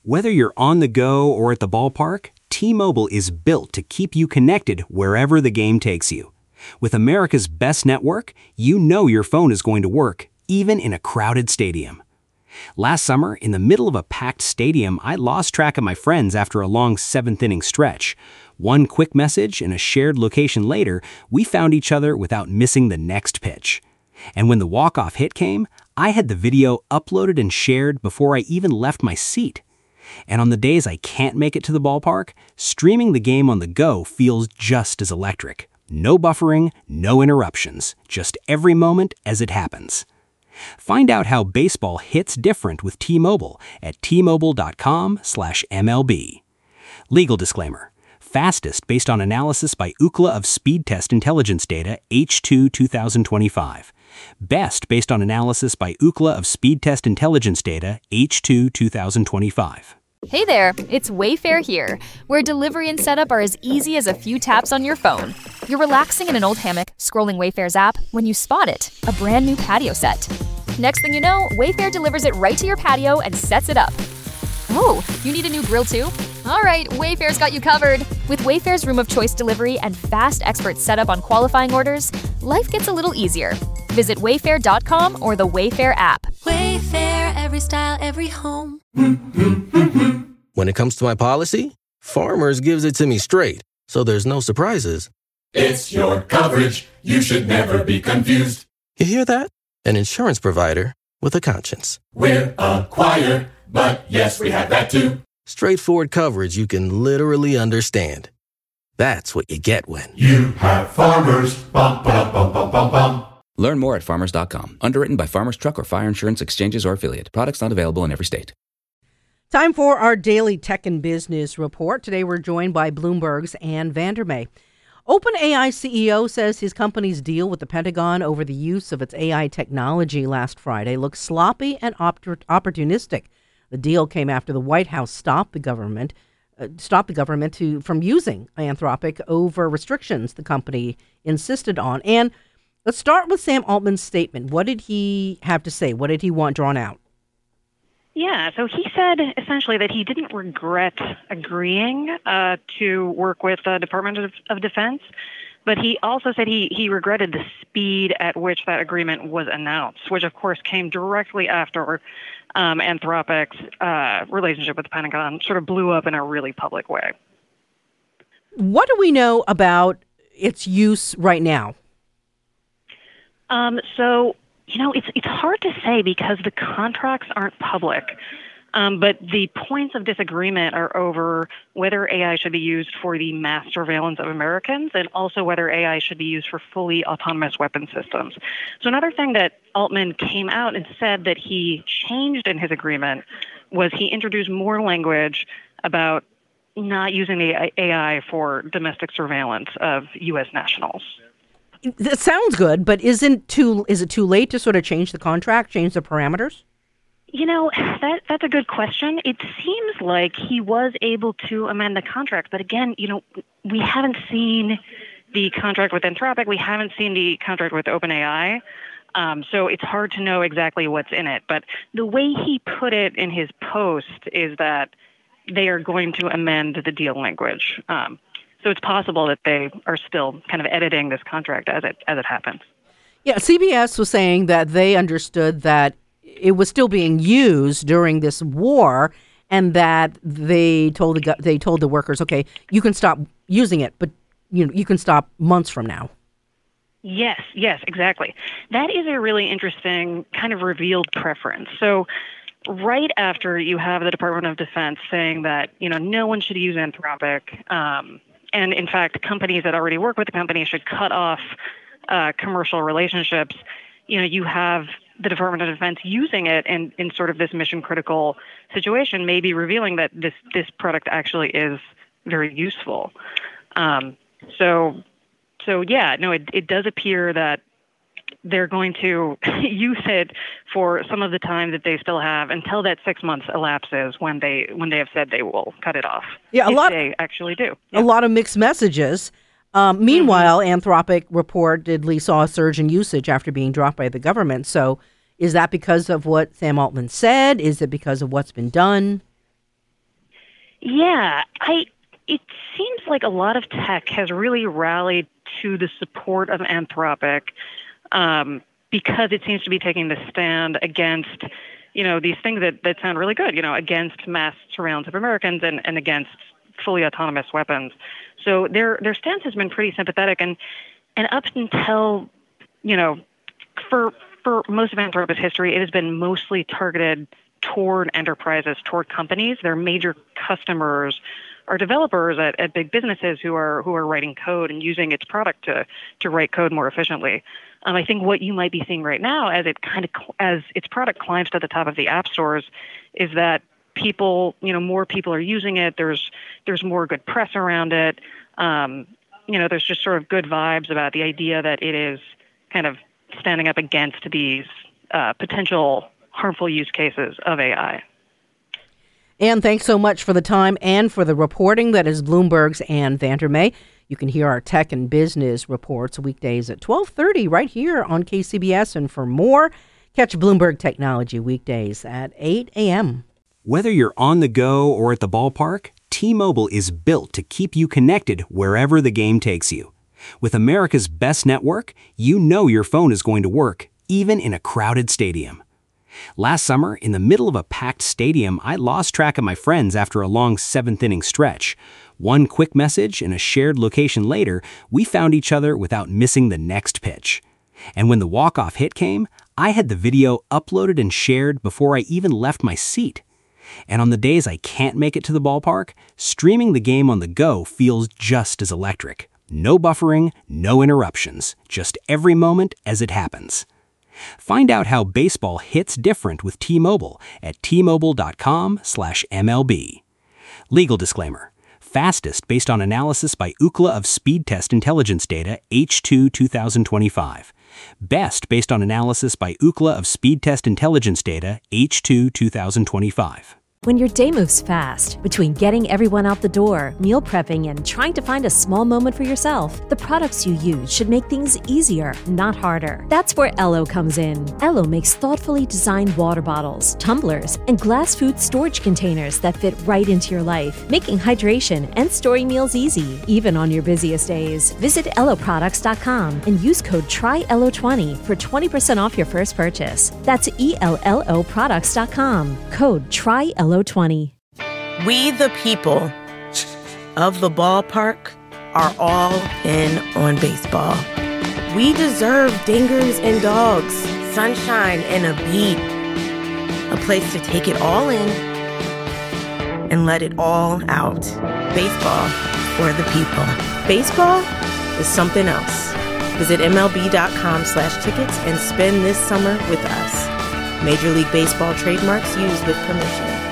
Whether you're on the go or at the ballpark, T-Mobile is built to keep you connected wherever the game takes you. With America's best network, you know your phone is going to work, even in a crowded stadium. Last summer, in the middle of a packed stadium, I lost track of my friends after a long seventh-inning stretch. One quick message and a shared location later, we found each other without missing the next pitch. And when the walk-off hit came, I had the video uploaded and shared before I even left my seat. And on the days I can't make it to the ballpark, streaming the game on the go feels just as electric. No buffering, no interruptions, just every moment as it happens. Find out how baseball hits different with T-Mobile at T-Mobile.com/MLB. Legal disclaimer. Fastest based on analysis by Ookla of Speed Test Intelligence Data H2 2025. Best based on analysis by Ookla of Speed Test Intelligence Data H2 2025. Hey there, it's Wayfair here, where delivery and setup are as easy as a few taps on your phone. You're relaxing in an old hammock, scrolling Wayfair's app, when you spot it, a brand new patio set. Next thing you know, Wayfair delivers it right to your patio and sets it up. Oh, you need a new grill too? All right, Wayfair's got you covered. With Wayfair's Room of Choice delivery and fast expert setup on qualifying orders, life gets a little easier. Visit wayfair.com or the Wayfair app. Wayfair, every style, every home. When it comes to my policy, Farmers gives it to me straight, so there's no surprises. It's your coverage. You should never be confused. You hear that? An insurance provider with a conscience. We're a choir, but yes, we have that too. Straightforward coverage you can literally understand. That's what you get when you have Farmers. Bum, ba, bum, bum, bum, bum. Learn more at farmers.com. Underwritten by Farmers Truck or Fire Insurance Exchanges or Affiliate. Products not available in every state. Time for our daily tech and business report. Today we're joined by Bloomberg's Ann Vandermeer. OpenAI CEO says his company's deal with the Pentagon over the use of its AI technology last Friday looks sloppy and opportunistic. The deal came after the White House stopped the government from using Anthropic over restrictions the company insisted on. And let's start with Sam Altman's statement. What did he have to say? What did he want drawn out? Yeah, so he said essentially that he didn't regret agreeing to work with the Department of Defense, but he also said he regretted the speed at which that agreement was announced, which of course came directly after Anthropic's relationship with the Pentagon sort of blew up in a really public way. What do we know about its use right now? It's hard to say because the contracts aren't public. But the points of disagreement are over whether AI should be used for the mass surveillance of Americans and also whether AI should be used for fully autonomous weapon systems. So another thing that Altman came out and said that he changed in his agreement was he introduced more language about not using the AI for domestic surveillance of U.S. nationals. That sounds good, but is it too late to sort of change the contract, change the parameters? That's a good question. It seems like he was able to amend the contract, but again, we haven't seen the contract with Anthropic. We haven't seen the contract with OpenAI. So it's hard to know exactly what's in it. But the way he put it in his post is that they are going to amend the deal language. So it's possible that they are still kind of editing this contract as it happens. Yeah, CBS was saying that they understood that it was still being used during this war, and that they told the workers, okay, you can stop using it, but you can stop months from now. Yes, exactly. That is a really interesting kind of revealed preference. So right after you have the Department of Defense saying that no one should use Anthropic. And in fact, companies that already work with the company should cut off commercial relationships. You have the Department of Defense using it in sort of this mission critical situation, maybe revealing that this product actually is very useful. It does appear that they're going to use it for some of the time that they still have until that 6 months elapses when they have said they will cut it off. Yeah, they actually do. Yeah. A lot of mixed messages. Meanwhile, Anthropic reportedly saw a surge in usage after being dropped by the government. So is that because of what Sam Altman said? Is it because of what's been done? Yeah, it seems like a lot of tech has really rallied to the support of Anthropic because it seems to be taking the stand against, these things that sound really good, against mass surveillance of Americans and against fully autonomous weapons. So their stance has been pretty sympathetic, and up until, for most of Anthropic's history, it has been mostly targeted toward enterprises, toward companies. Their major customers are developers at big businesses who are writing code and using its product to write code more efficiently. I think what you might be seeing right now, as its product climbs to the top of the app stores, is that people, more people are using it. There's more good press around it. There's just sort of good vibes about the idea that it is kind of standing up against these potential harmful use cases of AI. Ann, thanks so much for the time and for the reporting. That is Bloomberg's Ann Vandermeer. You can hear our tech and business reports weekdays at 12:30 right here on KCBS. And for more, catch Bloomberg Technology weekdays at 8 a.m. Whether you're on the go or at the ballpark, T-Mobile is built to keep you connected wherever the game takes you. With America's best network, you know your phone is going to work, even in a crowded stadium. Last summer, in the middle of a packed stadium, I lost track of my friends after a long seventh-inning stretch. One quick message and a shared location later, we found each other without missing the next pitch. And when the walk-off hit came, I had the video uploaded and shared before I even left my seat. And on the days I can't make it to the ballpark, streaming the game on the go feels just as electric. No buffering, no interruptions, just every moment as it happens. Find out how baseball hits different with T-Mobile at T-Mobile.com/MLB. Legal disclaimer. Fastest based on analysis by Ookla of Speed Test Intelligence Data H2 2025. Best based on analysis by Ookla of Speed Test Intelligence Data H2 2025. When your day moves fast, between getting everyone out the door, meal prepping, and trying to find a small moment for yourself, the products you use should make things easier, not harder. That's where Ello comes in. Ello makes thoughtfully designed water bottles, tumblers, and glass food storage containers that fit right into your life, making hydration and storing meals easy, even on your busiest days. Visit ElloProducts.com and use code TRYELLO20 for 20% off your first purchase. That's ELLOProducts.com. Code TRYELLO20. We, the people of the ballpark, are all in on baseball. We deserve dingers and dogs, sunshine and a beat, a place to take it all in and let it all out. Baseball for the people. Baseball is something else. Visit MLB.com/tickets and spend this summer with us. Major League Baseball trademarks used with permission.